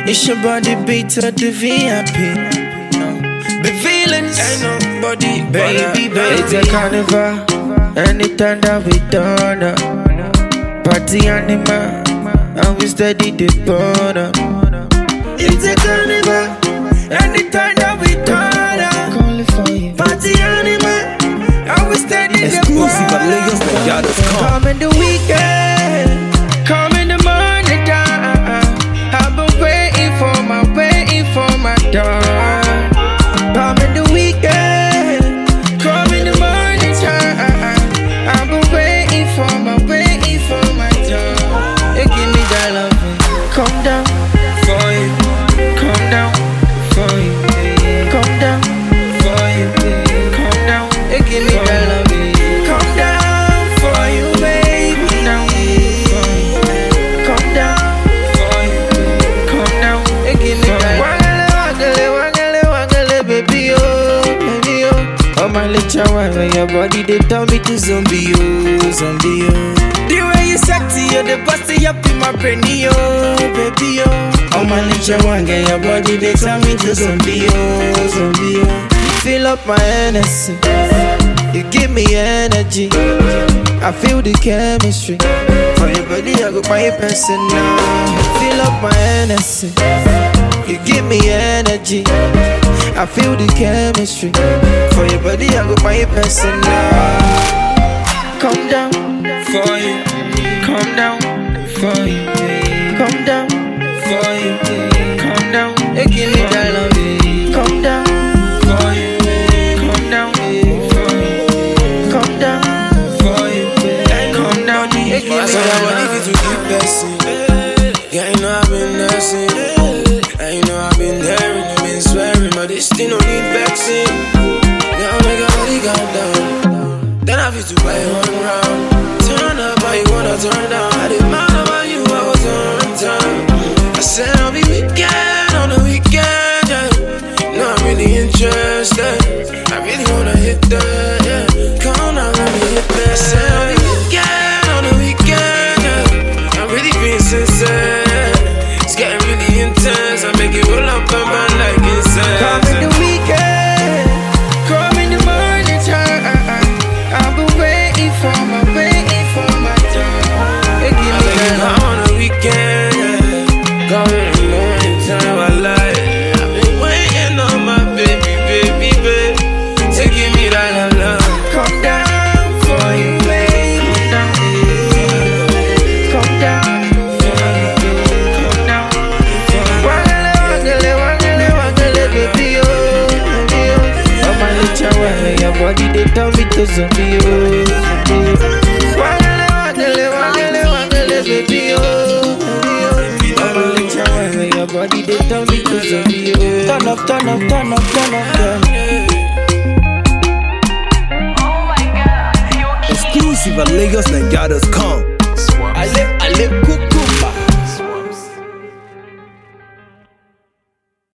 It's your body beat at the VIP. Be feelings, ain't nobody, baby. It's a carnival, anytime that we done up. Party animal, and we steady the burn up. It's a carnival, anytime that we done up. Party animal, and we steady the burn up. Exclusive at LagosNigeria.com. Come in the weekend, come in the morning time. I've been waiting for my dawn. Come in the weekend, come in the morning time. I've been waiting for my dawn. You give me that love, come down for you, come down for you, come down for you, come down. You give me that love, come down for you, baby, down for you, come down for you, come down. You give me that wagale, baby, oh. Oh my little one, when your body they tell me to zombie, zombie, the way you sexy, you're the busty up in my brain, baby, oh. Oh my little one, get your body they tell me to zombie, zombie, fill up my energy, you give me energy, I feel the chemistry. For your body, I got my person now. Fill up my energy, you give me energy, I feel the chemistry. For your body, I got my person now. Come down for you, come down for you, come down for you, come down. You give me that love, come down for you, come down for you, come down for you, come down. You give me that love. To keep blessing, yeah, you know I've been nursing, and you know I've been there and you've been swearing, but this still no need vexing. Now make a body calm down, then I feel to play one round. Turn up, how you wanna turn down? I didn't mind about you, I was on time. I said I'll be weekend on the weekend, yeah. No, I'm really interested. I really wanna hit that, yeah. Come on, now, let me hit that. I said I'll be weekend on the weekend, yeah. I'm really being sincere. It's getting really intense. I make it roll up on my like insane. Come in the weekend, come in the morning time. I've been waiting for my time. You give me that love. On the weekend, yeah. Come in the morning time. I like it. I've been waiting on my baby. So give me that love. Come down for you, baby. Come down for you. Come down. Wagale, baby, oh, baby, oh. Oh my little one, your body they tell me to zombie, oh. Wagale, baby, oh, baby, oh. Oh my little one, your body they tell me to zombie, oh. Turn up, turn up, turn up, turn up, turn up. Exclusive at LagosNigeria.com. I live cook.